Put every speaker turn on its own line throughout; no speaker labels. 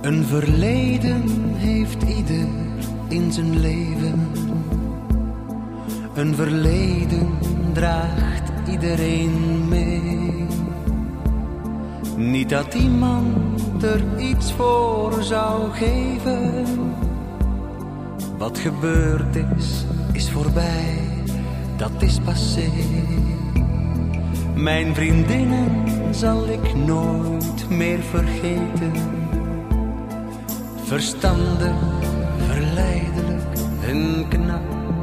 Een verleden heeft ieder in zijn leven. Een verleden draagt iedereen mee. Niet dat iemand er iets voor zou geven. Wat gebeurd is, is voorbij, dat is passé. Mijn vriendinnen zal ik nooit meer vergeten. Verstandig, verleidelijk en knap.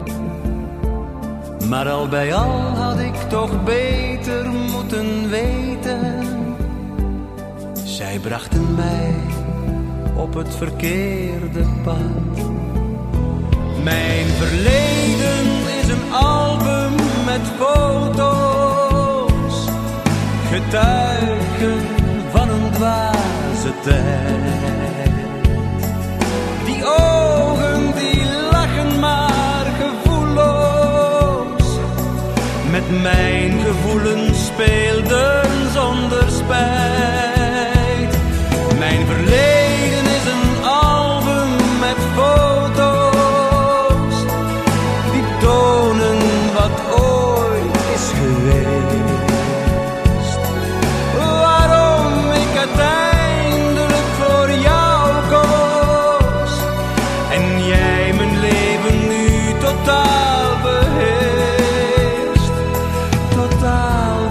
Maar al bij al had ik toch beter moeten weten. Zij brachten mij op het verkeerde pad. Mijn verleden is een album met foto's, getuigen van een dwaze tijd. Die ogen die lachen maar gevoelloos, met mijn gevoelens speelden zonder spijt. Mijn verleden is een album met foto's, die tonen wat ooit is geweest. Waarom ik uiteindelijk voor jou koos en jij mijn leven nu totaal beheerst, totaal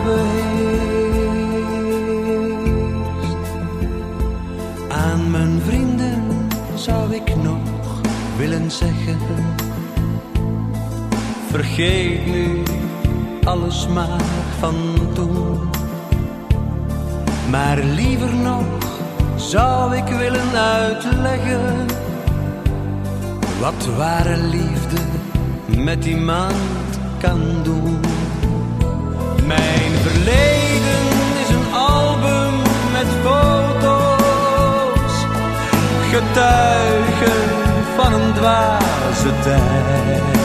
beheerst. Aan mijn vrienden zou ik nog willen zeggen: vergeet nu alles maar van toen. Maar liever nog zou ik willen uitleggen wat ware liefde met iemand kan doen. Mijn verleden is een album met foto's, getuigen van een dwaze tijd.